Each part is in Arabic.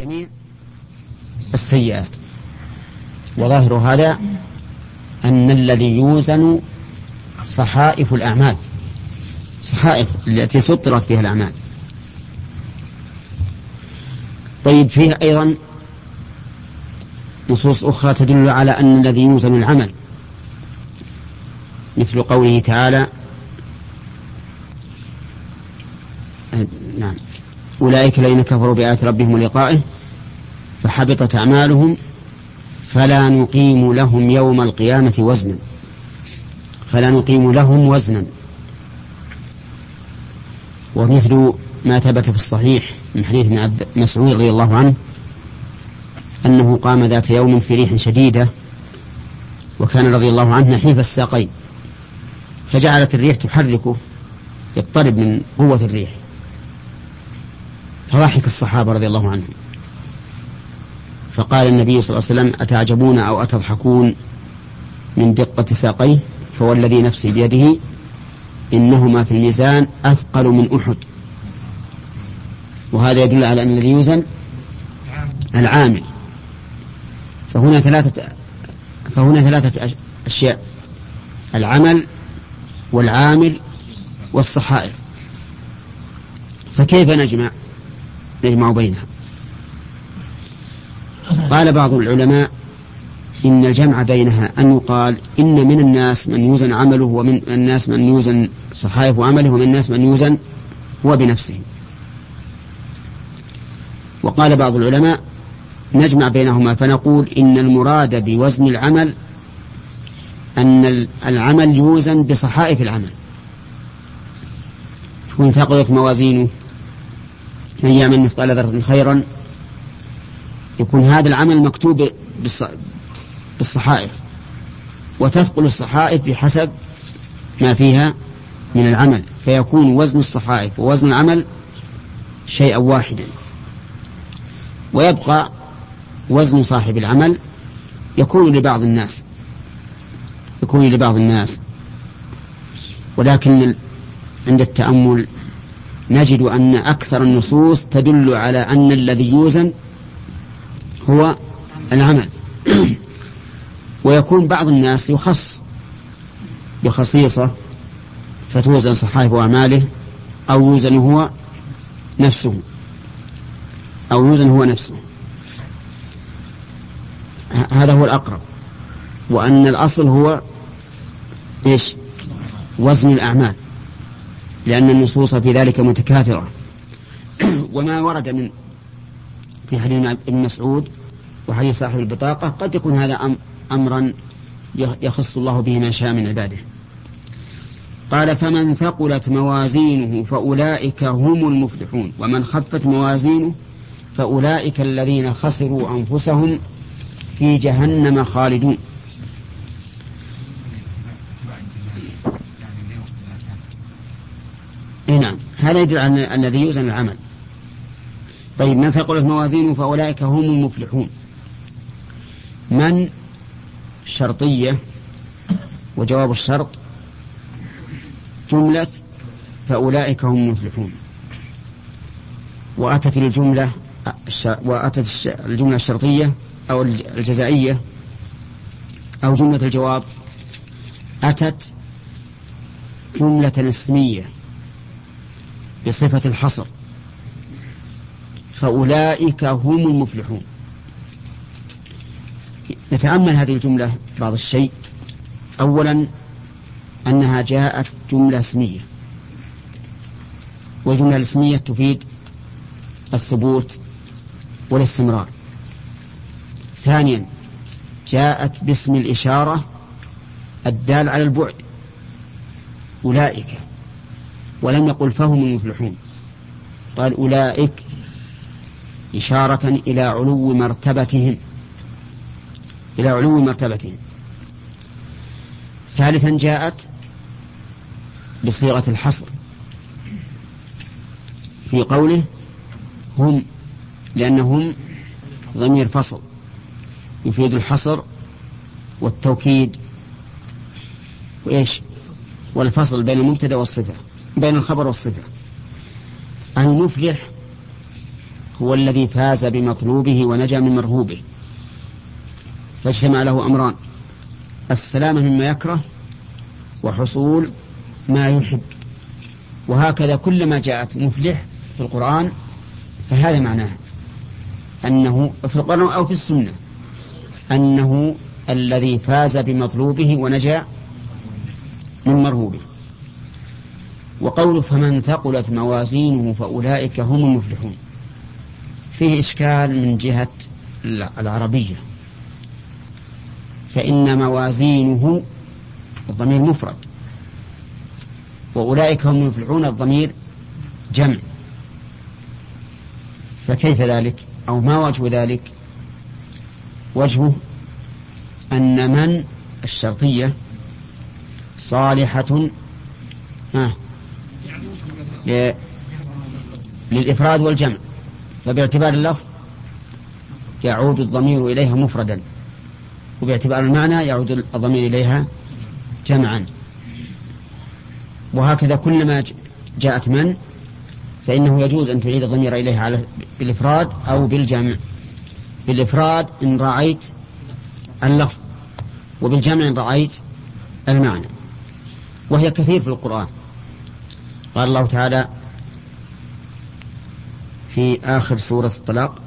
جميع السيئات. وظاهر هذا أن الذي يوزن صحائف الأعمال، صحائف التي سطرت فيها الأعمال. طيب، فيها أيضا نصوص أخرى تدل على أن الذي يوزن العمل، مثل قوله تعالى: نعم، أولئك الذين كفروا بآيات ربهم ولقائه فحبطت أعمالهم فلا نقيم لهم يوم القيامة وزنا. فلا نقيم لهم وزنا. ومثل ما ثبت في الصحيح من حديث ابن مسعود رضي الله عنه أنه قام ذات يوم في ريح شديدة، وكان رضي الله عنه نحيف الساقين، فجعلت الريح تحركه يضطرب من قوة الريح، فضحك الصحابة رضي الله عنهم، فقال النبي صلى الله عليه وسلم: أتعجبون أو أتضحكون من دقة ساقيه؟ فوالذي نفسي بيده إنهما في الميزان أثقل من أحد. وهذا يدل على أن الذي يوزن العامل. فهنا ثلاثة أشياء: العمل والعامل والصحائف. فكيف نجمع بينها؟ قال بعض العلماء إن الجمع بينها أن يقال إن من الناس من يوزن عمله، ومن الناس من يوزن صحائف عمله، ومن الناس من يوزن هو بنفسه. وقال بعض العلماء نجمع بينهما فنقول إن المراد بوزن العمل أن العمل يوزن بصحائف العمل، يكون ثقلت موازينه من يعمل مثقال ذرة خيرا، يكون هذا العمل مكتوب بالصحائف، وتثقل الصحائف بحسب ما فيها من العمل، فيكون وزن الصحائف ووزن العمل شيئا واحدا، ويبقى وزن صاحب العمل يكون لبعض الناس. ولكن عند التأمل نجد أن أكثر النصوص تدل على أن الذي يوزن هو العمل. ويكون بعض الناس يخص بخصيصة فتوزن صحائف أعماله، أو يوزن هو نفسه. هذا هو الأقرب، وأن الأصل هو وزن الأعمال، لأن النصوص في ذلك متكاثرة. وما ورد في حديث ابن مسعود وحديث صاحب البطاقة قد يكون هذا أمرا يخص الله به من شاء من عباده. قال: فمن ثقلت موازينه فأولئك هم المفلحون، ومن خفت موازينه فأولئك الذين خسروا أنفسهم في جهنم خالدون. نعم، هذا يدل على الذي يوزن العمل. طيب، من ثقلت موازينه فأولئك هم المفلحون. من شرطية، وجواب الشرط جملة فأولئك هم المفلحون. وأتت الجملة الشرطية أو الجزائية أو جملة الجواب أتت جملة اسمية بصفة الحصر، فأولئك هم المفلحون. نتأمل هذه الجملة بعض الشيء. أولا، أنها جاءت جملة اسمية، والجملة الاسمية تفيد الثبوت والاستمرار. ثانيا، جاءت باسم الإشارة الدال على البعد، أولئك، ولم يقل فهم المفلحون، قال أولئك إشارة إلى علو مرتبتهم. ثالثا، جاءت بصيغة الحصر في قوله هم، لأنهم ضمير فصل يفيد الحصر والتوكيد والفصل بين المبتدأ والصفة، بين الخبر والصفة. المفلح هو الذي فاز بمطلوبه ونجا من مرهوبه، فاجتمع له أمران: السلامة مما يكره وحصول ما يحب. وهكذا كلما جاءت مفلح في القرآن فهذا معناه أنه في القرآن أو في السنة أنه الذي فاز بمطلوبه ونجا من مرهوبه. وقوله فمن ثقلت موازينه فأولئك هم المفلحون فيه إشكال من جهة العربية، فإن موازينه الضمير مفرد وأولئك هم المفلحون الضمير جمع، فكيف ذلك؟ أو ما وجه ذلك؟ وجهه أن من الشرطية صالحة للإفراد والجمع، فباعتبار اللفظ يعود الضمير إليها مفردا، وباعتبار المعنى يعود الضمير إليها جمعا. وهكذا كلما جاءت من فإنه يجوز أن تعيد الضمير إليها على بالإفراد أو بالجمع. بالإفراد إن رأيت اللفظ، وبالجمع إن رأيت المعنى، وهي كثير في القرآن. قال الله تعالى في آخر سورة الطلاق: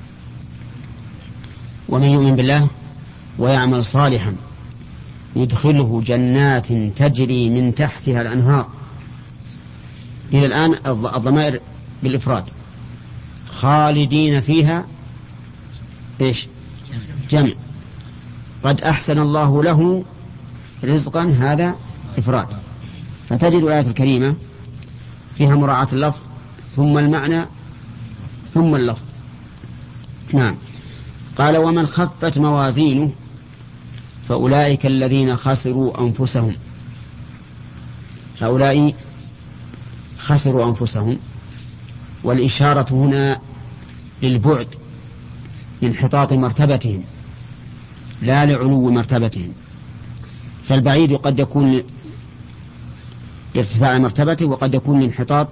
ومن يؤمن بالله ويعمل صالحا يدخله جنات تجري من تحتها الأنهار. إلى الآن الضمائر بالإفراد، خالدين فيها إيش؟ جمع. قد أحسن الله له رزقا، هذا إفراد. فتجد الآية الكريمة فيها مراعاة اللفظ ثم المعنى ثم اللفظ. نعم. قال ومن خفت موازينه فأولئك الذين خسروا أنفسهم. هؤلاء خسروا أنفسهم، والإشارة هنا للبعد لانحطاط مرتبتهم لا لعلو مرتبتهم، فالبعيد قد يكون لارتفاع مرتبته وقد يكون لانحطاط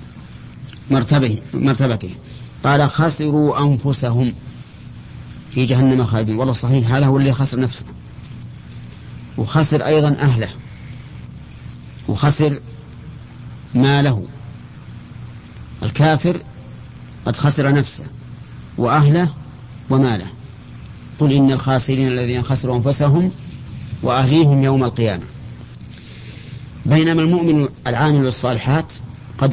مرتبته. قال خسروا أنفسهم في جهنم خالدين. والله صحيح هذا هو اللي خسر نفسه، وخسر أيضا أهله، وخسر ماله. الكافر قد خسر نفسه وأهله وماله. قل إن الخاسرين الذين خسروا أنفسهم وأهليهم يوم القيامة. بينما المؤمن العامل للصالحات قد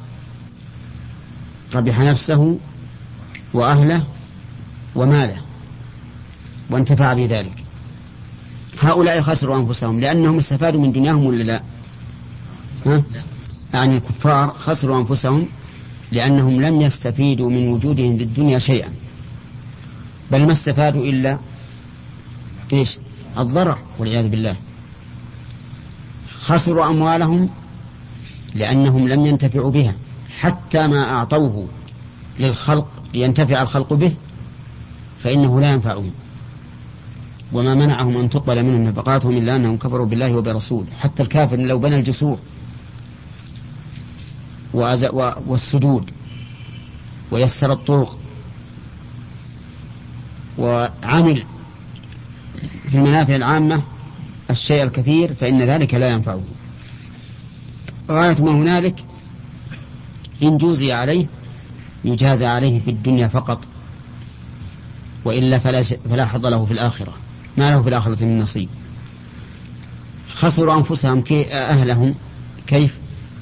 ربح نفسه وأهله وماله وانتفع بذلك. هؤلاء خسروا أنفسهم لأنهم استفادوا من دنياهم ولا لا؟ يعني الكفار خسروا أنفسهم لأنهم لم يستفيدوا من وجودهم بالدنيا شيئا، بل ما استفادوا إلا إيش؟ الضرر والعياذ بالله. خسروا أموالهم لأنهم لم ينتفعوا بها، حتى ما أعطوه للخلق لينتفع الخلق به فإنه لا ينفعهم. وما منعهم أن تقبل منهم نفقاتهم إلا أنهم كفروا بالله وبرسوله. حتى الكافر لو بنى الجسور والسدود ويسر الطرق وعمل في المنافع العامة الشيء الكثير فإن ذلك لا ينفعه. غاية ما هنالك إن جوزي عليه يجازى عليه في الدنيا فقط، وإلا فلا حظ له في الآخرة، ما له في الآخرة من نصيب. خسروا أنفسهم أهلهم كيف؟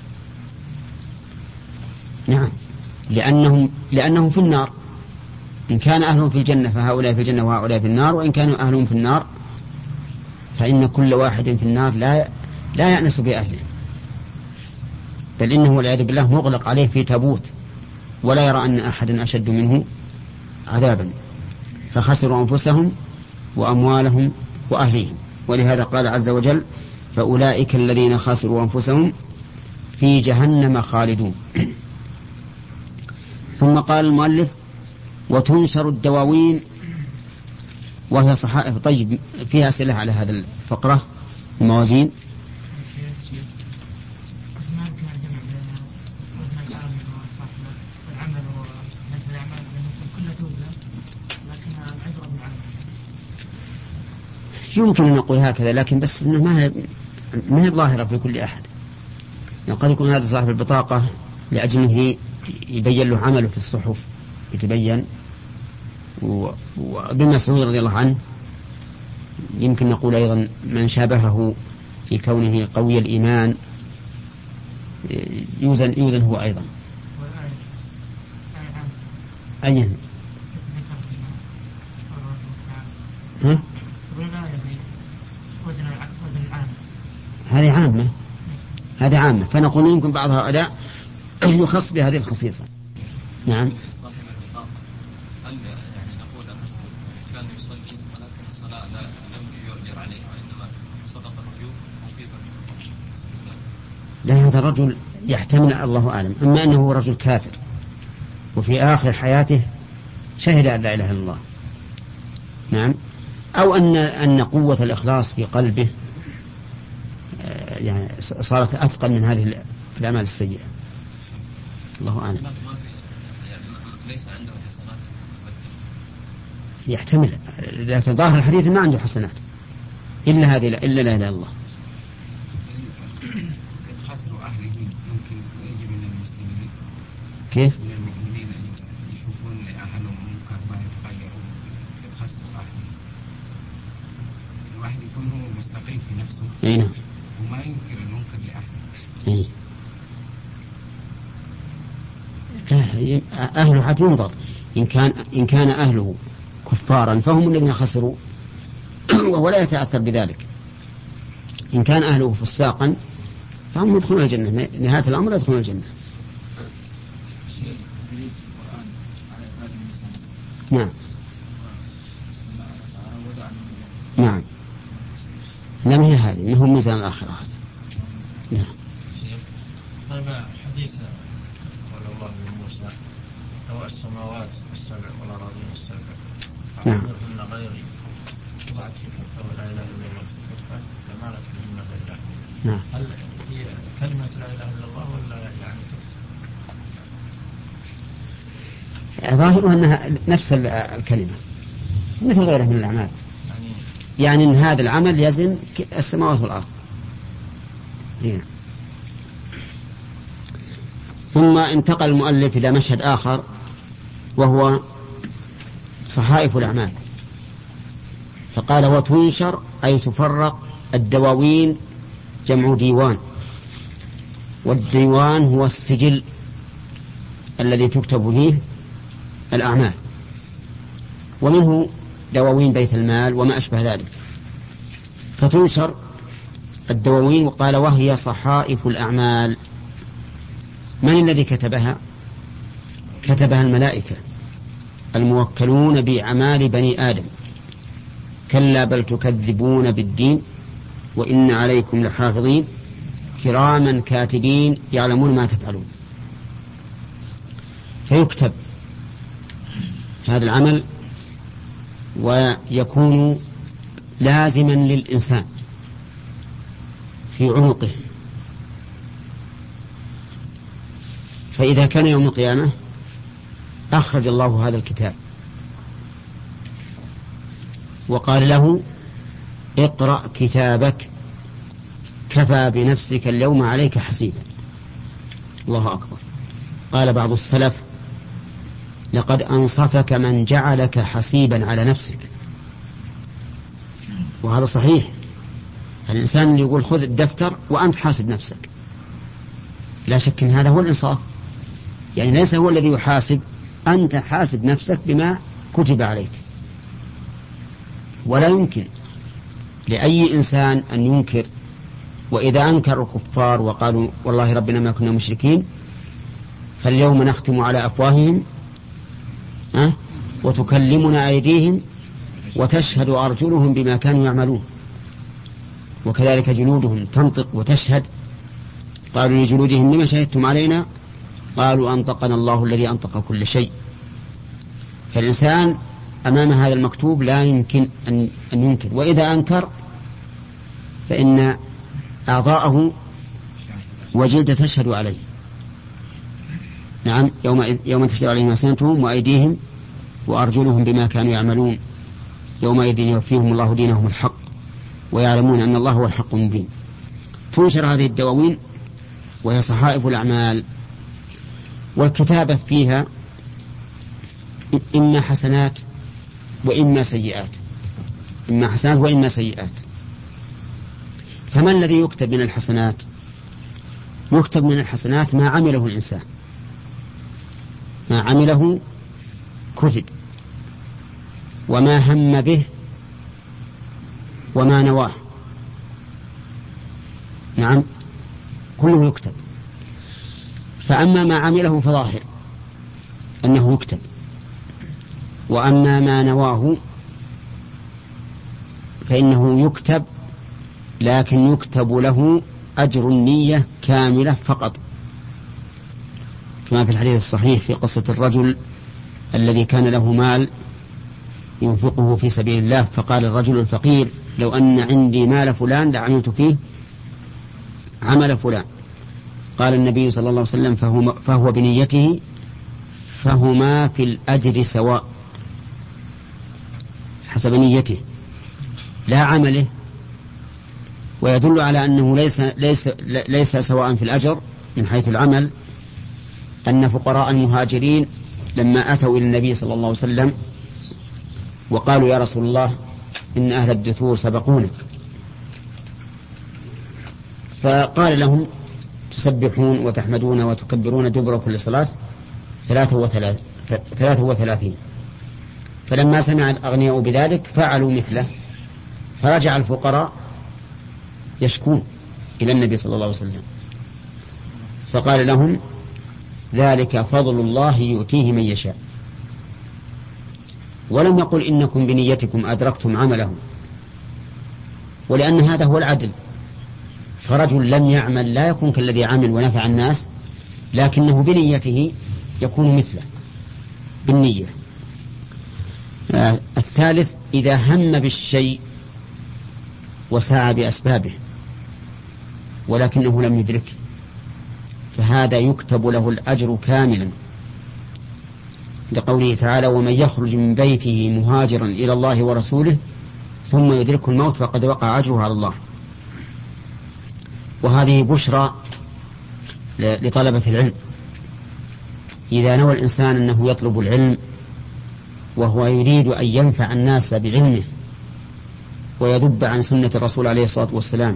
نعم، لأنهم في النار. إن كان أهلهم في الجنة فهؤلاء في الجنة وهؤلاء في النار، وإن كانوا أهلهم في النار فإن كل واحد في النار لا يأنس بأهله، بل إنه والعياذ بالله مغلق عليه في تابوت ولا يرى أن أحدا أشد منه عذابا. فخسروا أنفسهم وأموالهم وأهليهم. ولهذا قال عز وجل فأولئك الذين خسروا أنفسهم في جهنم خالدون. ثم قال المؤلف وتنشر الدواوين وهي صحائف. طيب فيها أسئلة على هذا الفقرة الموازين. يمكن أن نقول هكذا، لكن بس إنه ما هي ظاهرة في كل أحد. يعني قد يكون هذا صاحب البطاقة لأجل أنه يبين له عمله في الصحف يتبين. وابن مسعود رضي الله عنه يمكن نقول أيضا من شابهه في كونه قوي الإيمان يوزن هو أيضا. أين ها؟ هذه عامة فنقول يمكن بعضها أداء يخص بهذه الخصيصة. نعم. هل يعني نقول أنه كان يصلي ولكن الصلاة لم يؤجر عليها وإنما سقط الوجوب وكيف؟ لا، هذا الرجل يحتمل الله أعلم. أما أنه رجل كافر وفي آخر حياته شهد أن لا إله إلا الله، نعم، أو أن قوة الإخلاص في قلبه يعني صارت أثقل من هذه الأعمال السيئة. الله أعلم. ليس عنده حسنات يحتمل، لكن ظاهر الحديث ما عنده حسنات إلا هذه، إلا لا إله إلا الله. خسر أهله ممكن يجي من المسلمين. كيف؟ من المؤمنين يشوفون أهلهم منكر ما يتغيرون، خسر أهله. الواحد يكون هو مستقيم في نفسه. نعم. وما ينكر المنكر لأهله. إيه. لا، أهله حتى ينظر إن كان أهله كفارا فهم الذين خسروا وهو لا يتأثر بذلك. إن كان أهله فساقا فهم يدخلون الجنة، نهاية الأمر يدخلون الجنة. نعم نعم. لم هي هذه إنه ميزان الآخرة هذا. نعم. طيب حديث قال الله لموسى لو السماوات السبع والأراضين السبع أعبدهن غيري وضعت في كفة ولا إله إلا الله في كفة لما لك بهن غير الله. نعم. هل هي كلمة لا إله إلا الله ولا يعني ظاهرها أنها نفس الكلمة مثل غيرها من الأعمال، يعني أن هذا العمل يزن السماوات والأرض. yeah. ثم انتقل المؤلف إلى مشهد آخر وهو صحائف الأعمال، فقال وتنشر أي تفرق الدواوين، جمع ديوان، والديوان هو السجل الذي تكتب فيه الأعمال، ومنه دواوين بيت المال وما أشبه ذلك. فتنشر الدواوين، وقال وهي صحائف الأعمال. من الذي كتبها؟ كتبها الملائكة الموكلون بأعمال بني آدم. كلا بل تكذبون بالدين وإن عليكم لحافظين كراما كاتبين يعلمون ما تفعلون. فيكتب هذا العمل ويكون لازما للإنسان في عنقه، فإذا كان يوم القيامة أخرج الله هذا الكتاب وقال له اقرأ كتابك كفى بنفسك اليوم عليك حسيبا. الله أكبر. قال بعض السلف لقد أنصفك من جعلك حسيبا على نفسك. وهذا صحيح. الإنسان اللي يقول خذ الدفتر وأنت حاسب نفسك، لا شك أن هذا هو الإنصاف. يعني ليس هو الذي يحاسب، أنت حاسب نفسك بما كتب عليك. ولا يمكن لأي إنسان أن ينكر، وإذا أنكر الكفار وقالوا والله ربنا ما كنا مشركين فاليوم نختم على أفواههم وتكلمنا أيديهم وتشهد أرجلهم بما كانوا يعملون، وكذلك جلودهم تنطق وتشهد. قالوا لجلودهم لما شهدتم علينا؟ قالوا أنطقنا الله الذي أنطق كل شيء. فالإنسان أمام هذا المكتوب لا يمكن أن ينكر، وإذا أنكر فإن أعضاءه وجلد تشهد عليه. نعم، يوم تشهد عليهم ألسنتهم وأيديهم وأرجلهم بما كانوا يعملون يومئذ يوفيهم الله دينهم الحق ويعلمون أن الله هو الحق المبين. تنشر هذه الدواوين وهي صحائف الأعمال، والكتابة فيها إما حسنات وإما سيئات، إما حسنات وإما سيئات. فما الذي يكتب من الحسنات؟ يكتب من الحسنات ما عمله الإنسان، ما عمله كتب، وما هم به وما نواه، نعم كله يكتب. فأما ما عمله فظاهر أنه يكتب، وأما ما نواه فإنه يكتب، لكن يكتب له أجر النية كاملة فقط، كما في الحديث الصحيح في قصة الرجل الذي كان له مال ينفقه في سبيل الله، فقال الرجل الفقير: لو أن عندي مال فلان لعملت فيه عمل فلان. قال النبي صلى الله عليه وسلم: فهو بنيته، فهما في الأجر سواء، حسب نيته لا عمله. ويدل على أنه ليس سواء في الأجر من حيث العمل أن فقراء المهاجرين لما أتوا إلى النبي صلى الله عليه وسلم وقالوا: يا رسول الله، إن أهل الدثور سبقونا، فقال لهم: تسبحون وتحمدون وتكبرون دبر كل صلاة 33. فلما سمع الأغنياء بذلك فعلوا مثله، فرجع الفقراء يشكون إلى النبي صلى الله عليه وسلم، فقال لهم: ذلك فضل الله يؤتيه من يشاء. ولم يقل: إنكم بنيتكم أدركتم عمله، ولأن هذا هو العدل. فرجل لم يعمل لا يكون كالذي عمل ونفع الناس، لكنه بنيته يكون مثله بالنية. الثالث: إذا هم بالشيء وسعى بأسبابه ولكنه لم يدرك، فهذا يكتب له الأجر كاملا، لقوله تعالى: ومن يخرج من بيته مهاجرا إلى الله ورسوله ثم يدركه الموت فقد وقع أجره على الله. وهذه بشرى لطلبة العلم. إذا نوى الإنسان أنه يطلب العلم وهو يريد أن ينفع الناس بعلمه ويذب عن سنة الرسول عليه الصلاة والسلام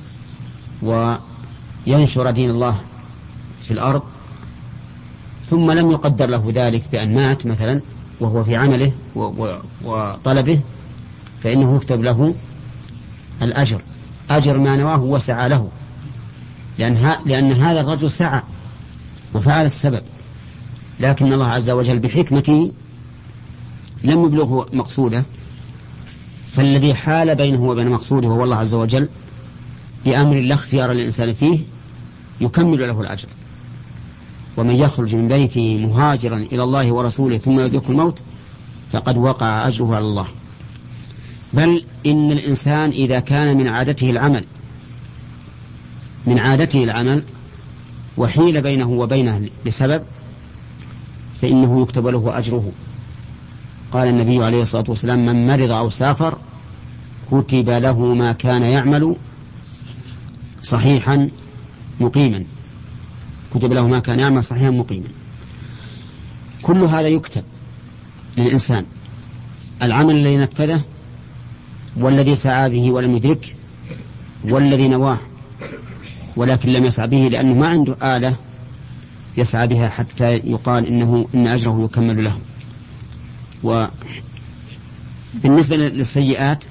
وينشر دين الله في الأرض، ثم لم يقدر له ذلك بأن مات مثلا وهو في عمله وطلبه، فإنه يكتب له الأجر، أجر ما نواه وسعى له، لأن هذا الرجل سعى وفعل السبب، لكن الله عز وجل بحكمته لم يبلغه مقصوده، فالذي حال بينه وبين مقصوده هو الله عز وجل بأمر لا اختيار الإنسان فيه يكمل له الأجر. ومن يخرج من بيته مهاجرا إلى الله ورسوله ثم يدركه الموت فقد وقع أجره على الله. بل إن الإنسان إذا كان من عادته العمل وحيل بينه وبينه لسبب فإنه يكتب له أجره. قال النبي عليه الصلاة والسلام: من مرض أو سافر كتب له ما كان يعمل صحيحا مقيما، كتب له ما كان يعمل صحيحا مقيما. كل هذا يكتب للإنسان، العمل الذي نفذه والذي سعى به ولم يدرك والذي نواه ولكن لم يسعى به لأنه ما عنده آلة يسعى بها حتى يقال إن أجره يكمل له. وبالنسبة للسيئات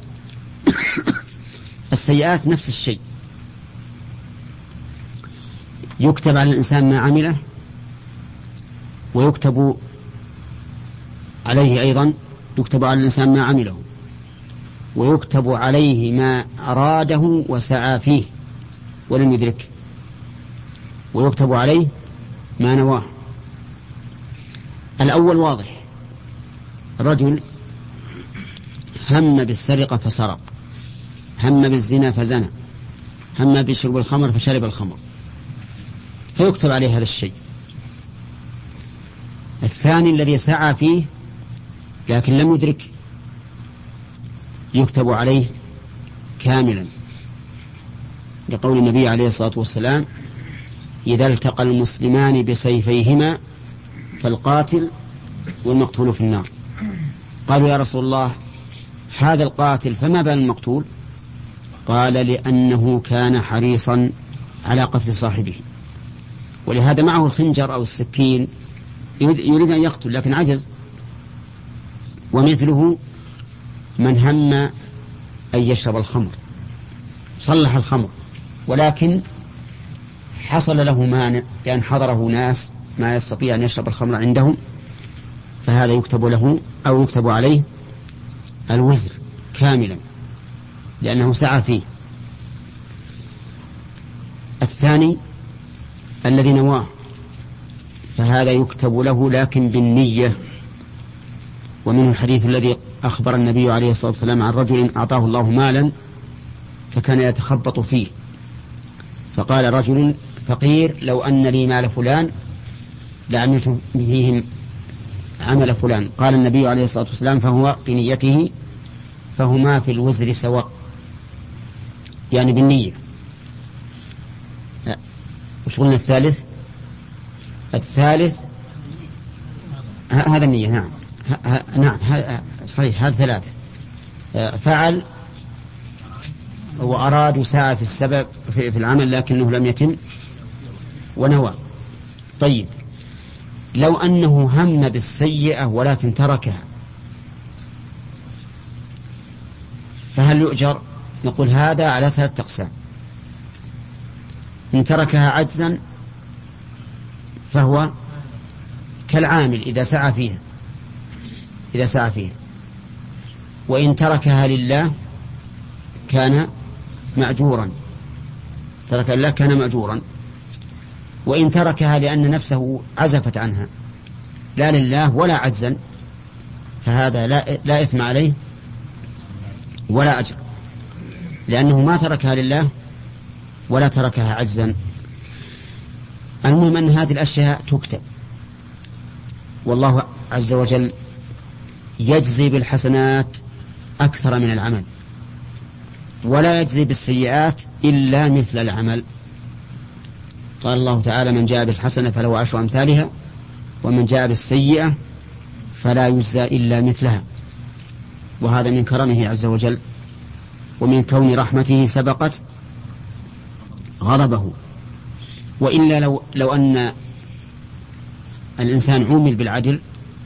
السيئات نفس الشيء، يكتب على الإنسان ما عمله ويكتب عليه أيضا، يكتب على الإنسان ما عمله ويكتب عليه ما أراده وسعى فيه ولم يدرك، ويكتب عليه ما نواه. الأول واضح، رجل هم بالسرقة فسرق، هم بالزنا فزنى، هم بشرب الخمر فشرب الخمر، فيكتب عليه هذا الشيء. الثاني الذي سعى فيه لكن لم يدرك، يكتب عليه كاملا، لقول النبي عليه الصلاة والسلام: إذا التقى المسلمان بسيفيهما فالقاتل والمقتول في النار. قالوا: يا رسول الله، هذا القاتل فما بال المقتول؟ قال: لأنه كان حريصا على قتل صاحبه، ولهذا معه الخنجر أو السكين يريد أن يقتل لكن عجز. ومثله من هم أن يشرب الخمر، صلح الخمر ولكن حصل له مانع لأن حضره ناس ما يستطيع أن يشرب الخمر عندهم، فهذا يكتب له أو يكتب عليه الوزر كاملا لأنه سعى فيه. الثاني الذي نواه فهذا يكتب له لكن بالنية. ومنه الحديث الذي أخبر النبي عليه الصلاة والسلام عن رجل أعطاه الله مالا فكان يتخبط فيه، فقال رجل فقير: لو أن لي مال فلان لعملت به عمل فلان. قال النبي عليه الصلاة والسلام: فهو بنيته، فهما في الوزر سواء، يعني بالنية. وش قلنا الثالث؟ الثالث هذا النية. نعم نعم صحيح، هذا ثلاثة: فعل وأراد وسعى في السبب في العمل لكنه لم يتم، ونوى. طيب، لو أنه هم بالسيئة ولكن تركها فهل يؤجر؟ نقول هذا على 3 أقسام. إن تركها عجزا فهو كالعامل إذا سعى فيها، وإن تركها لله كان مأجورا، ترك الله كان مأجورا. وإن تركها لأن نفسه عزفت عنها لا لله ولا عجزا فهذا لا إثم عليه ولا أجر، لأنه ما تركها لله ولا تركها عجزا. المهم أن هذه الأشياء تكتب، والله عز وجل يجزي بالحسنات أكثر من العمل، ولا يجزي بالسيئات إلا مثل العمل. قال الله تعالى: من جاء بالحسنة فله 10 أمثالها، ومن جاء بالسيئة فلا يجزى إلا مثلها. وهذا من كرمه عز وجل، ومن كون رحمته سبقت غضبه. وإلا لو أن الإنسان عومل بالعدل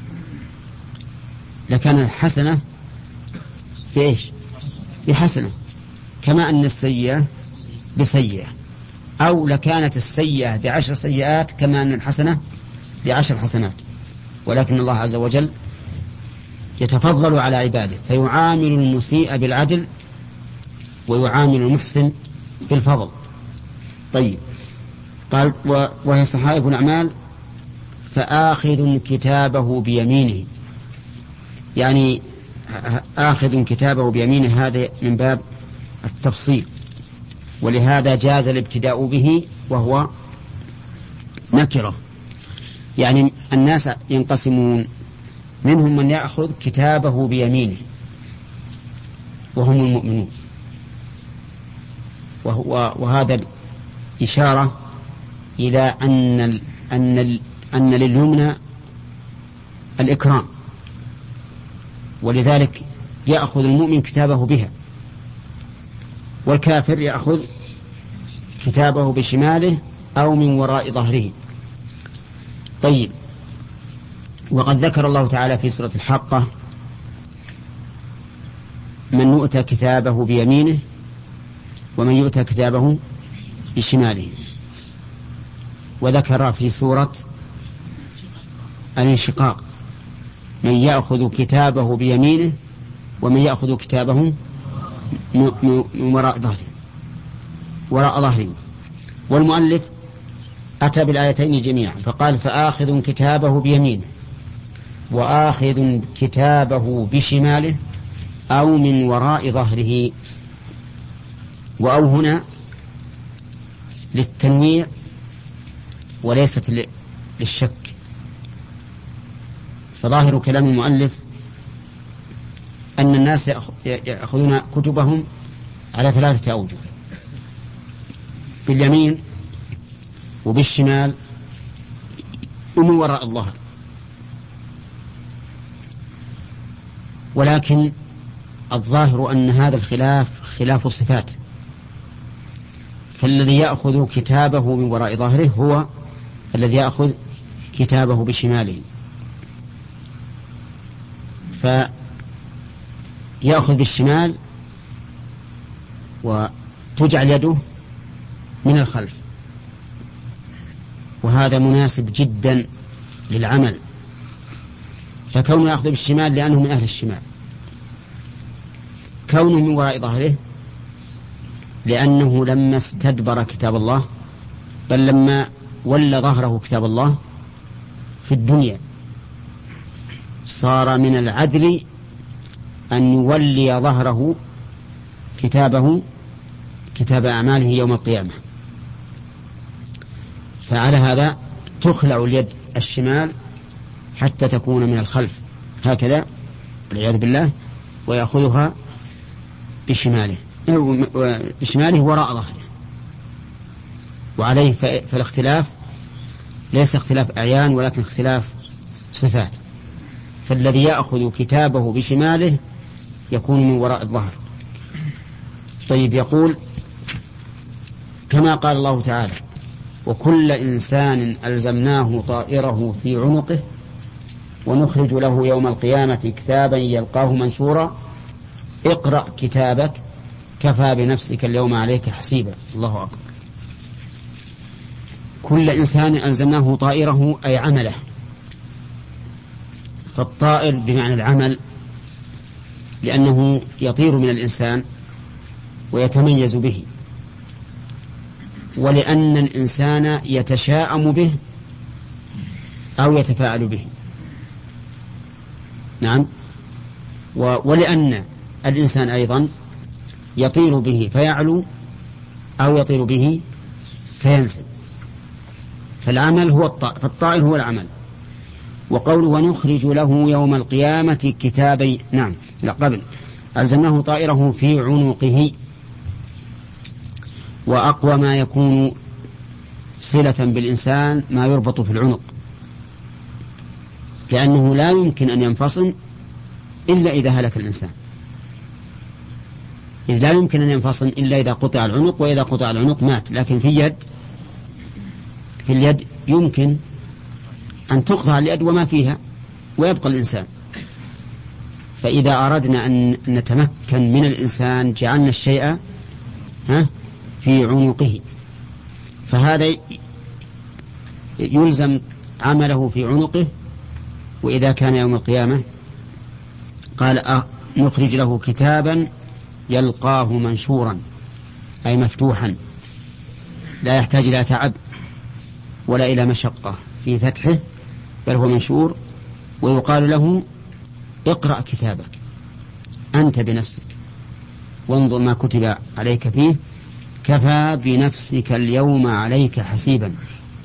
لكان الحسنة في إيش؟ بحسنة، كما أن السيئة بسيئة، أو لكانت السيئة ب10 سيئات كما أن الحسنة ب10 حسنات. ولكن الله عز وجل يتفضل على عباده فيعامل المسيء بالعدل ويعامل المحسن بالفضل. طيب، قال: وهي صحائف الأعمال فآخذ كتابه بيمينه، يعني آخذ كتابه بيمينه هذا من باب التفصيل، ولهذا جاز الابتداء به وهو نكرة. يعني الناس ينقسمون: منهم من يأخذ كتابه بيمينه وهم المؤمنون، وهذا إشارة إلى أن لليمنى الإكرام، ولذلك يأخذ المؤمن كتابه بها، والكافر يأخذ كتابه بشماله أو من وراء ظهره. طيب، وقد ذكر الله تعالى في سورة الحاقة من يؤتى كتابه بيمينه ومن يؤتى كتابه بشماله، وذكر في سورة الانشقاق من يأخذ كتابه بيمينه ومن يأخذ كتابه من وراء ظهره. والمؤلف أتى بالآيتين جميعا فقال: فآخذ كتابه بيمينه وآخذ كتابه بشماله أو من وراء ظهره. وأو هنا للتنويع وليست للشك، فظاهر كلام المؤلف أن الناس يأخذون كتبهم على 3 أوجه: باليمين وبالشمال ومن وراء الظهر. ولكن الظاهر أن هذا الخلاف خلاف الصفات، فالذي يأخذ كتابه من وراء ظهره هو الذي يأخذ كتابه بشماله، فيأخذ بالشمال وتجعل يده من الخلف، وهذا مناسب جدا للعمل، فكونه يأخذ بالشمال لأنه من أهل الشمال، كونه من وراء ظهره لأنه لما استدبر كتاب الله، بل لما ولى ظهره كتاب الله في الدنيا، صار من العدل أن يولي ظهره كتابه كتاب أعماله يوم القيامة. فعلى هذا تخلع اليد الشمال حتى تكون من الخلف هكذا والعياذ بالله، ويأخذها بشماله وراء ظهره. وعليه فالاختلاف ليس اختلاف أعيان ولكن اختلاف صفات، فالذي يأخذ كتابه بشماله يكون من وراء الظهر. طيب، يقول كما قال الله تعالى: وكل إنسان ألزمناه طائره في عنقه ونخرج له يوم القيامة كتابا يلقاه منشورا اقرأ كتابك كفى بنفسك اليوم عليك حسيبا. الله أكبر. كل إنسان ألزمناه طائره أي عمله، فالطائر بمعنى العمل لأنه يطير من الإنسان ويتميز به، ولأن الإنسان يتشاءم به أو يتفاعل به. نعم. ولأن الإنسان أيضا يطير به فيعلو أو يطير به فينزل، فالعمل هو فالطائر هو العمل. وقوله ونخرج له يوم القيامة كتابي، نعم لا قبل، ألزمناه طائره في عنقه، وأقوى ما يكون صلة بالإنسان ما يربط في العنق، لأنه لا يمكن أن ينفصل إلا إذا هلك الإنسان، إذ لا يمكن أن ينفصل إلا إذا قطع العنق، وإذا قطع العنق مات. لكن في اليد يمكن أن تقطع اليد وما فيها ويبقى الإنسان. فإذا أردنا أن نتمكن من الإنسان جعلنا الشيء في عنقه، فهذا يلزم عمله في عنقه. وإذا كان يوم القيامة قال نخرج له كتابا يلقاه منشورا أي مفتوحا، لا يحتاج إلى تعب ولا إلى مشقة في فتحه، بل هو منشور. ويقال له اقرأ كتابك أنت بنفسك وانظر ما كتب عليك فيه كفى بنفسك اليوم عليك حسيبا.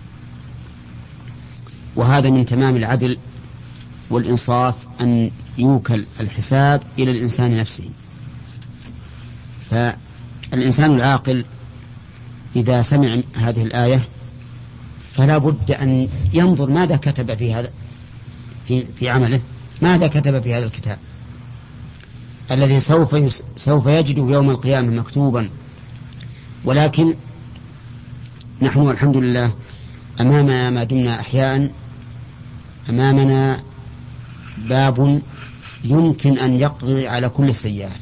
وهذا من تمام العدل والإنصاف أن يوكل الحساب إلى الإنسان نفسه. فالإنسان العاقل إذا سمع هذه الآية فلا بد أن ينظر ماذا كتب في هذا في عمله، ماذا كتب في هذا الكتاب الذي سوف يجده يوم القيامة مكتوبا. ولكن نحن والحمد لله أمامنا ما دمنا أحياء أمامنا باب يمكن أن يقضي على كل السيئات،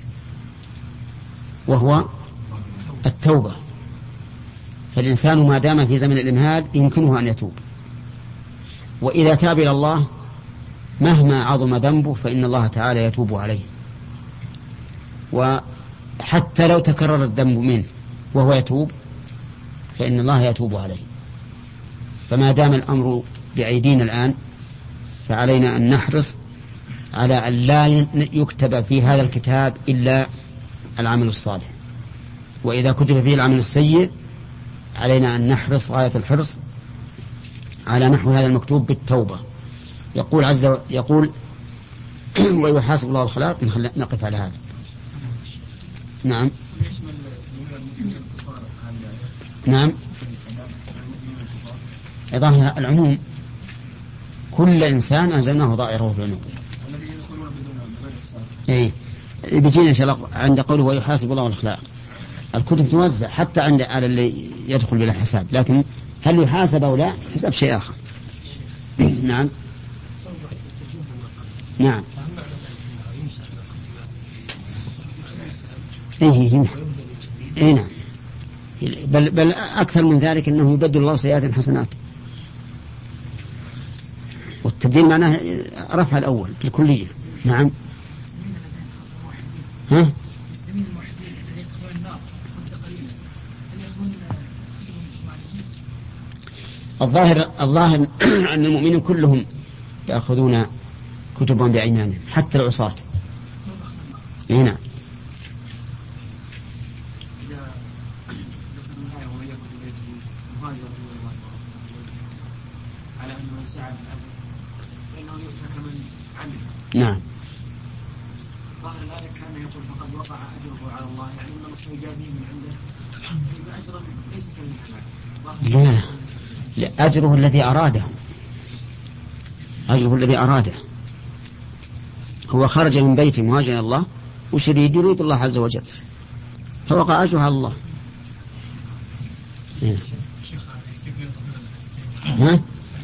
وهو التوبة. فالإنسان ما دام في زمن الإمهال يمكنه أن يتوب، وإذا تاب إلى الله مهما عظم ذنبه فإن الله تعالى يتوب عليه. وحتى لو تكرر الذنب منه وهو يتوب فإن الله يتوب عليه. فما دام الأمر بأيدينا الآن فعلينا أن نحرص على أن لا يكتب في هذا الكتاب إلا العمل الصالح، وإذا كتب فيه العمل السيء علينا أن نحرص غاية الحرص على محو هذا المكتوب بالتوبة. يقول ويحاسب الله الخلاق. نقف على هذا. نعم. بالنسبة نعم، إضافة العموم، كل إنسان أنزلناه ضائره في عنقه. إيه بيجينا إن شاء الله عند قوله ويحاسب الله الأخلاق. الكتب توزع حتى عند على اللي يدخل بلا حساب، لكن هل يحاسب أو لا حساب شيء آخر. نعم نعم. إيه نعم. بل أكثر من ذلك أنه يبدل الله سيئات حسنات، والتبديل معناه رفع الأول بالكلية. نعم. ها؟ الظاهر أن المؤمنين كلهم يأخذون كتبهم بأيمانهم حتى العصاة. نعم. نعم. ظاهر ذلك كان يقول فقد وقع أجره على الله، يعني أن الله يجازيه من عنده بأجر ليس كالمحمد. لا، أجره الذي أراده، أجره الذي أراده. هو خرج من بيته مهاجرا إلى الله وش يريد الله عز وجل، فوقع أجره على الله. ها؟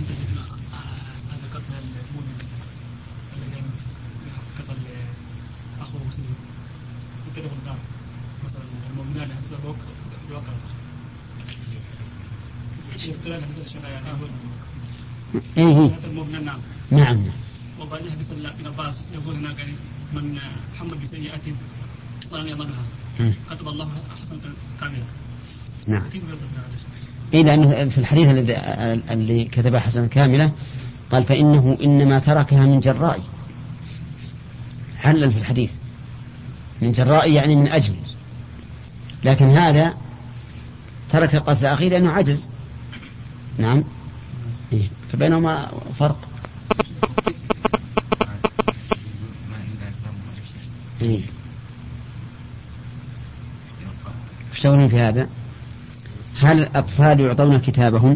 ايه نعم. وبعدين حديث ابن عباس يقول هناك من حمل بسيئة ولم يعملها كتب الله حسنة كاملة. نعم. إيه لأنه في الحديث الذي كتب حسنة كاملة قال فإنه إنما تركها من جراء، حلل في الحديث من جراء يعني من أجل، لكن هذا ترك قتل أخيه لأنه عجز. نعم. إيه فبينهما فرق. إيه وش تقولون في هذا؟ هل الأطفال يعطون كتابهم؟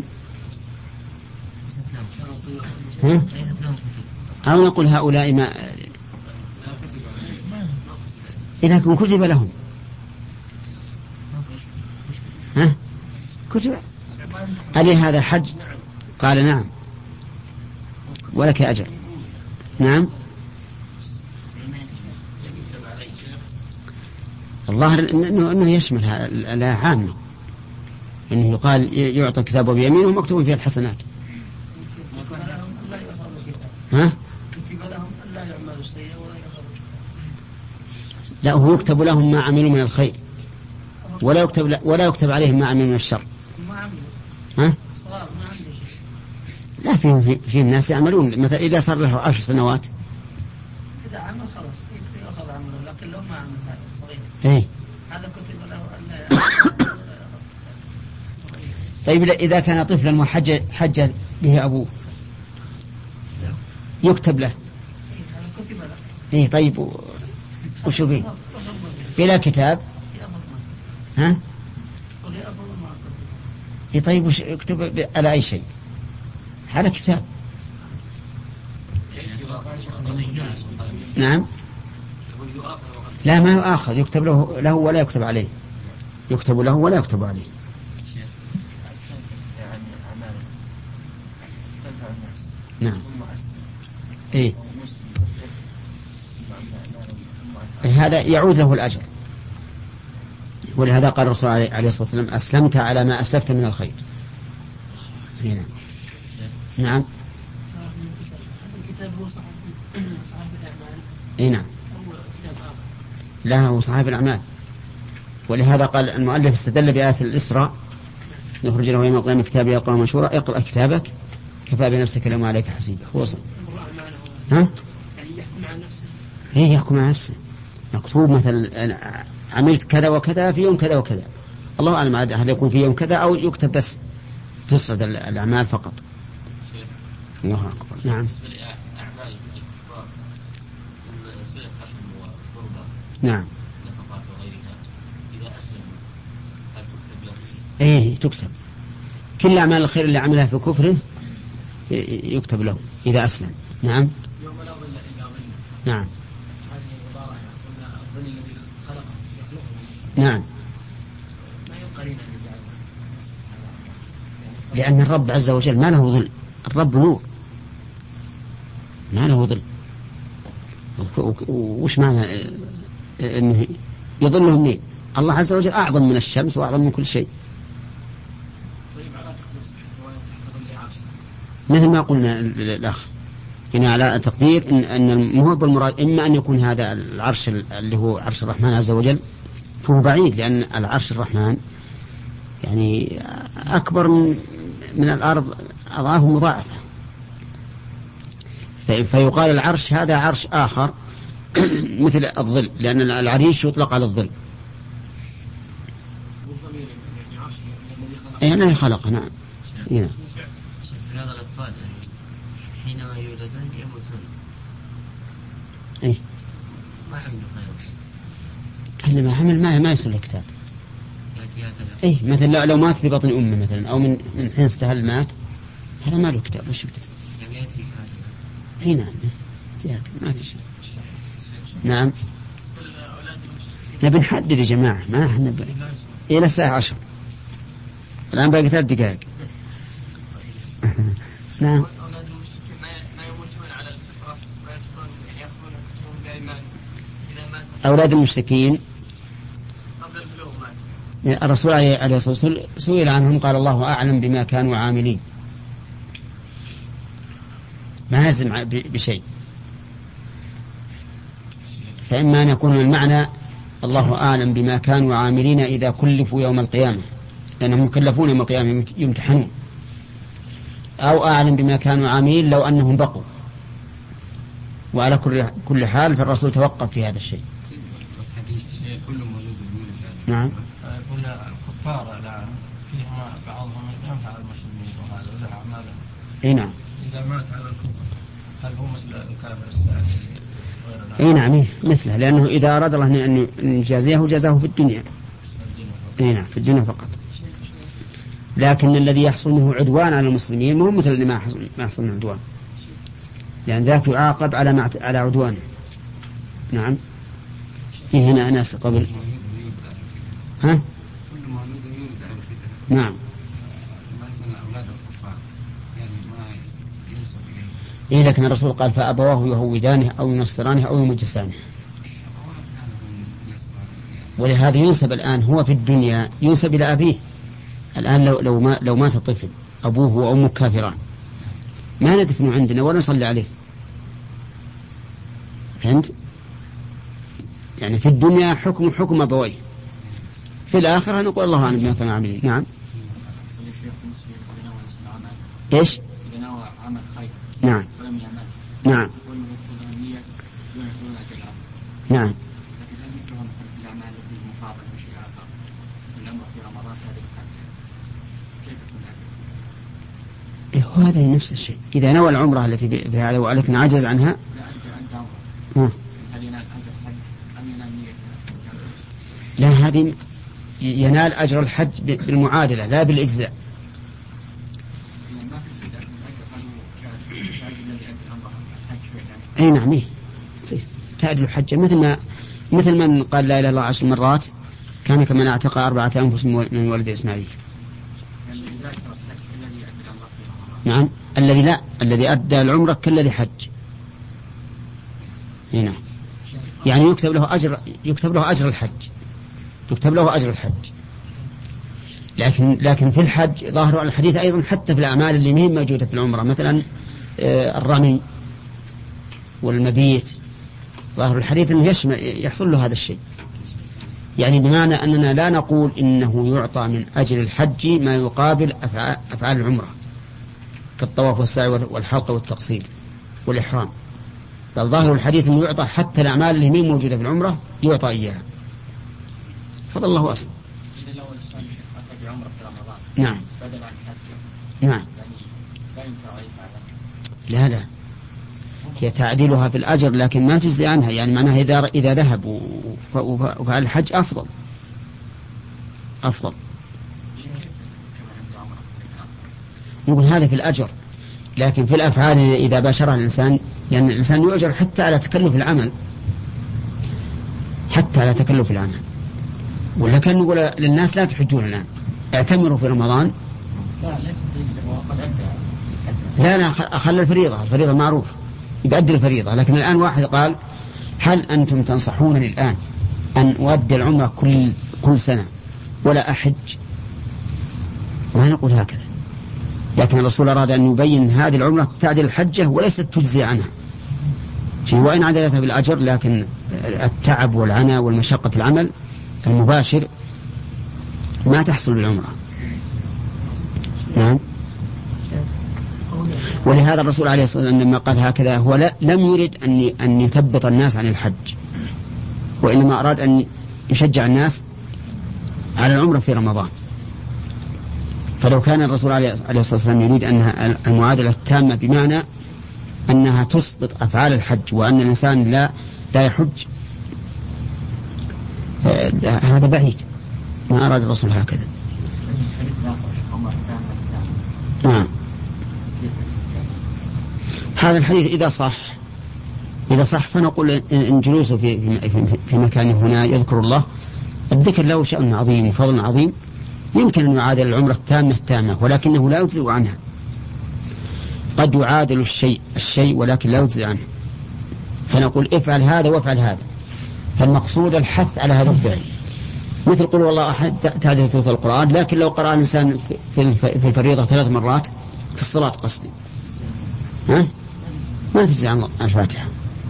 ها؟ أو نقول هؤلاء ما إنكم كتب لهم؟ ها؟ كتب علي هذا حج؟ قال نعم ولك أجر. نعم. الظاهر أنه يشمل هذا عامة، أنه يقال يعطى كتابه بيمينه مكتوب فيه الحسنات. ها؟ لا، هو يكتب لهم ما عملوا من الخير ولا يكتب عليهم ما عملوا من الشر. ها؟ لا، في الناس يعملون، مثلا إذا صار له 10 سنوات إذا عمل خلاص يأخذ عمله، لكن لو ما عمل هذا الصغير إيه هذا كتب له. طيب إذا كان طفلا وحج به أبوه يكتب له؟ إيه طيب وش به بلا كتاب؟ ها؟ إيه طيب وش يكتب على أي شيء؟ على كتاب. نعم. لا ما يؤاخذ، يكتب له ولا يكتب عليه، يكتب له ولا يكتب عليه. نعم. إيه هذا يعود له الأجر، ولهذا قال الرسول عليه الصلاة والسلام أسلمت على ما أسلفت من الخير. هنا. نعم. الكتاب هو صحيفة الأعمال. إيه نعم. لا هو صحيفة الأعمال، ولهذا قال المؤلف استدل بآية الإسراء نخرج له يوم القيامة كتاب يلقاه منشورا اقرأ كتابك كفى بنفسك اليوم عليك حسيبا. هو صح. ها؟ يعني يحكم عن نفسه. إيه يحكم عن نفسه، مكتوب مثلا عملت كذا وكذا في يوم كذا وكذا، الله أعلم هل يكون في يوم كذا أو يكتب بس تسرد الأعمال فقط. الله أكبر. نعم. بالنسبة لأعمال الكفار من صلة رحم وقربة نعم نفقات وغيرها إذا أسلموا هل إيه تكتب. كل أعمال الخير اللي عملها في كفره يكتب له إذا أسلم. نعم. يوم لا ظل إلا ظله. نعم. هذه عبارة قلنا الظل الذي خلقه يخلقه. نعم. ما ينقرين أن يجعل لأن الرب عز وجل ما له ظل، الرب نور ما له ظل. وش معنى أنه يظله منين؟ الله عز وجل أعظم من الشمس وأعظم من كل شيء. طيب على تقدير تحت ظل عرشه. مثل ما قلنا الأخ هنا على تقدير أن المهم بالمراد إما أن يكون هذا العرش اللي هو عرش الرحمن عز وجل فهو بعيد، لأن العرش الرحمن يعني أكبر من الأرض أضعاف مضاعفة، فيقال العرش هذا عرش آخر مثل الظل، لأن العريش يطلق على الظل. يعني خلقه. نعم. في هذا الأطفال حينما يولدون يموتون. إيه. ما حملوا خير. حينما حمل ما يصل الكتاب. يأتي هكذا. إيه مثل لو مات في بطن أمه مثلا أو من حين استهل مات هذا ما له كتاب. وش كتاب؟ يعني يأتي هكذا. إيه نعم. ما في شيء. نعم. نبي نحدد يا جماعة ما احنا إلى الساعة 10 الآن باقي 3 دقائق. نعم. أولاد المشركين ما يموتون على الفطرة ويدخلون يأخذون كتبهم بأيمان إذا مات. أولاد المشركين قبل البلوغ مات. الرسول عليه الصلاة والسلام سئل عنهم قال الله أعلم بما كانوا عاملين، ما يلزم بشيء. فإما أن يكون المعنى الله أعلم بما كانوا عاملين إذا كلفوا يوم القيامة لأنهم مكلفون يوم القيامة يمتحنون، أو أعلم بما كانوا عاملين لو أنهم بقوا. وعلى كل حال فالرسول توقف في هذا الشيء. نعم. قلنا الكفار الآن فيهم بعضهم ينفع المسلمين وهذا له أعمال. أي نعم. إذا مات على الكفر هل هو مثل الكافر السائل؟ أي نعم مثله، لأنه إذا أراد الله أن يجازيه جازاه في الدنيا. أي نعم في الدنيا فقط. لكن الذي يحصل منه عدوان على المسلمين مو مثل اللي ما يحصل منه عدوان، لأن ذاك يعاقب على عدوانه. نعم. في هنا ناس قبل. ها؟ نعم. إيه لكن الرسول قال فأبواه يهودانه أو ينصرانه أو يمجسانه، ولهذا ينسب الآن هو في الدنيا ينسب إلى أبيه. الآن لو مات الطفل أبوه وأمه كافران ما ندفنه عندنا ولا نصلي عليه. فهمت؟ يعني في الدنيا حكم أبويه، في الآخرة نقول الله أعلم بما كانوا عاملين. نعم. إيش؟ نعم. نعم. نعم. وهذا نفس الشيء. إذا نوى العمرة التي في هذا ولكن عجز عنها لا هذه ينال أجر الحج بالمعادلة لا بالإجزاء. أي نعم تعدل الحج مثل من قال لا إله إلا الله 10 مرات كان كمن اعتق 4 أنفس من ولد إسماعيل. نعم. الذي أدى العمرة كالذي حج. هنا يعني يكتب له أجر الحج. لكن في الحج ظاهر الحديث أيضا حتى في الأعمال اللي مهم موجودة في العمرة مثلا الرمي والمبيت، ظاهر الحديث أنه يحصل له هذا الشيء. يعني بمعنى أننا لا نقول إنه يعطى من أجل الحج ما يقابل أفعال العمرة كالطواف والسعي والحلق والتقصير والإحرام، بل ظاهر الحديث أنه يعطى حتى الأعمال اللي مين موجودة في العمرة يعطى إياها. هذا الله أصل. نعم. نعم. لا هي تعديلها في الأجر لكن ما تجزي عنها، يعني معناها إذا ذهب وفعل الحج أفضل. نقول هذا في الأجر، لكن في الأفعال إذا باشرها الإنسان، لأن الإنسان يؤجر حتى على تكلف العمل، حتى على تكلف العمل. ولا كان نقول للناس لا تحجون الآن، اعتمروا في رمضان. لا أخلى الفريضة معروف يؤدي الفريضة، لكن الآن واحد قال هل أنتم تنصحونني الآن أن أؤدي العمرة كل سنة ولا أحج؟ ما نقول هكذا، لكن الرسول أراد أن يبين هذه العمرة تعدل الحجة وليست تجزي عنها شيء، وإن عدلتها بالأجر، لكن التعب والعناء والمشقة العمل المباشر ما تحصل بالعمرة. نعم. ولهذا الرسول عليه الصلاة والسلام لما قال هكذا هو لم يرد أن يثبط الناس عن الحج، وإنما أراد أن يشجع الناس على العمرة في رمضان. فلو كان الرسول عليه الصلاة والسلام يريد أنها المعادلة التامة بمعنى أنها تسقط أفعال الحج وأن الإنسان لا يحج، هذا بعيد، ما أراد الرسول هكذا. نعم. هذا الحديث إذا صح فنقول إن جلوسه في مكان هنا يذكر الله، الذكر له شأن عظيم وفضل عظيم، يمكن أن يعادل العمرة التامة ولكنه لا يجزئ عنها. قد يعادل الشيء ولكن لا يجزئ عنه، فنقول افعل هذا وافعل هذا، فالمقصود الحث على هذا الفعل. مثل قل والله أحد تعدل ثلث القرآن، لكن لو قرأ الإنسان في الفريضة 3 مرات في الصلاة قصدي ما تجزي عن الفاتحة.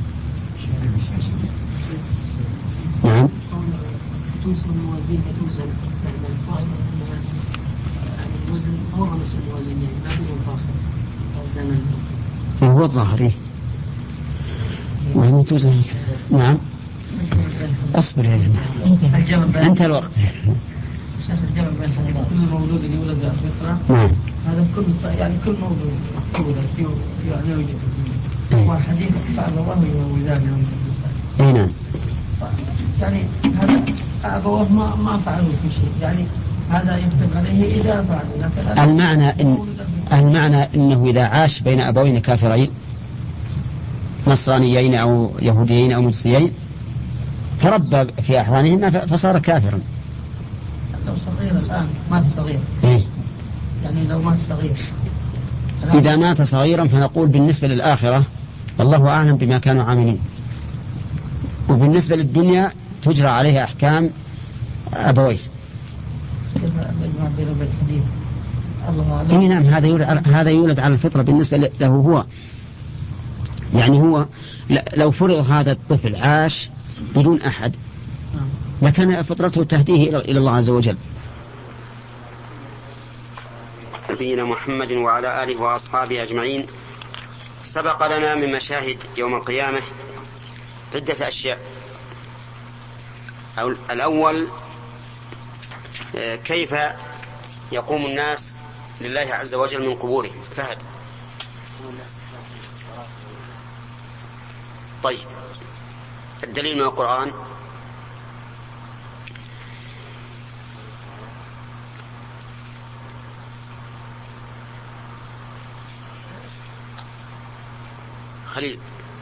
نعم. توزن الموازين توزن الوزن هو نفس الموازين، يعني ما في منفصل الزمن. هو الظاهري وهم توزن. نعم. أصبر يا جماعة أنت الوقت. شيخ الجمع بين الحديث كل مولود يولد على الفطرة. نعم. هذا كل مولود يولد يعني يوجد وحديث فأبواه يولدان. أي نعم. يعني هذا أبواه ما فعلوا في شيء، يعني هذا يكتب عليه إذا فعلوا، لكن المعنى إنه إذا عاش بين أبوين كافرين نصرانيين أو يهوديين أو مجوسيين تربى في أحوالهما فصار كافرا. لو صغير الآن مات صغير. إيه؟ يعني لو مات صغير. إذا مات صغيرا فنقول بالنسبة للآخرة الله أعلم بما كانوا عاملين، وبالنسبة للدنيا تجرى عليها أحكام أبويه. إيه نعم. هذا يولد على الفطرة بالنسبة له هو، يعني هو لو فرض هذا الطفل عاش بدون أحد لكان فطرته تهديه إلى الله عز وجل. نبينا محمد وعلى آله وأصحابه أجمعين. سبق لنا من مشاهد يوم القيامة عدة أشياء. الأول كيف يقوم الناس لله عز وجل من قبورهم. فهد. طيب الدليل من القرآن. خليل.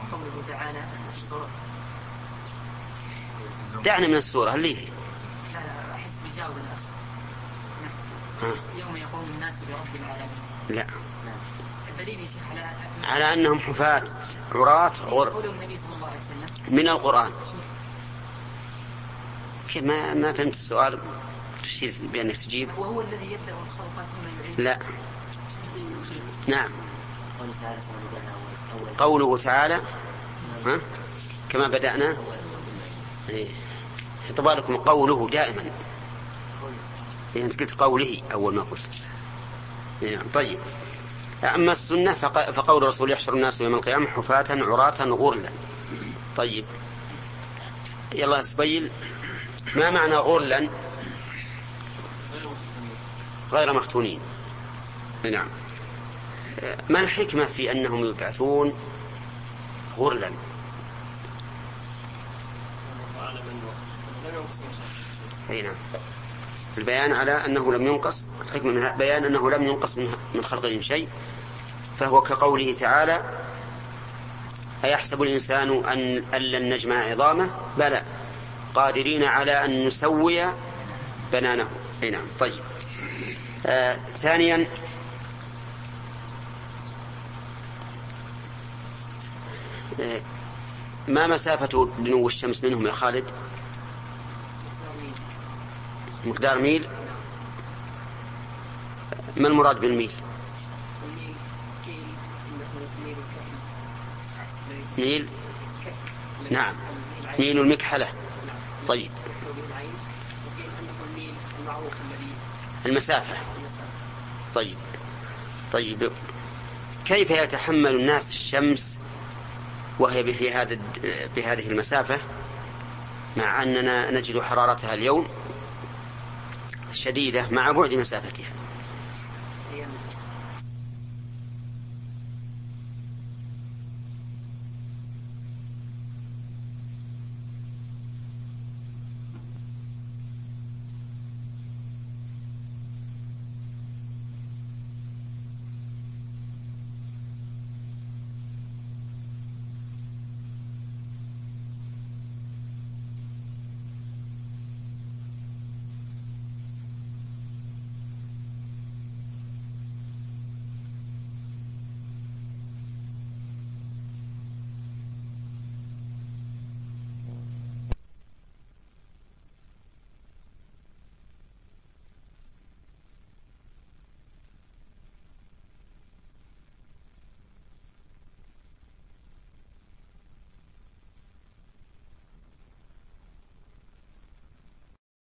دعنا من السورة اللي هي. لا أحس بجاوب الأخ. يوم يقوم الناس برب العالمين. لا. الدليل يا شيخ على أنهم حفاة عراة يقول النبي صلى الله عليه وسلم من القرآن. كيف ما فهمت السؤال؟ تشير بأنك تجيب. وهو الذي يبدأ الخلق ثم يعيد. لا. نعم. قوله تعالى كما بدأنا. اعتباركم قوله دائما، أنت قلت قوله أول ما قلت. طيب أما السنة فقول الرسول يحشر الناس يوم القيامة حفاة عراة غرلا. طيب يلا سبيل، ما معنى غرلا؟ غير مختونين. نعم. ما الحكمة في أنهم يبعثون غرلا؟ أعلم أنه أي نعم. البيان على أنه لم ينقص، الحكمة من بيان أنه لم ينقص من خلقهم شيء. فهو كقوله تعالى: أيحسب الإنسان أن لن نجمع عظامه؟ بلى قادرين على أن نسوي بنانه. أي نعم. طيب. ثانيا ما مسافة دنو الشمس منهم يا خالد؟ مقدار ميل. ما المراد بالميل؟ ميل. نعم، ميل المكحلة. طيب. المسافة. طيب كيف يتحمل الناس الشمس وهي بهذه المسافة، مع أننا نجد حرارتها اليوم شديدة مع بعد مسافتها؟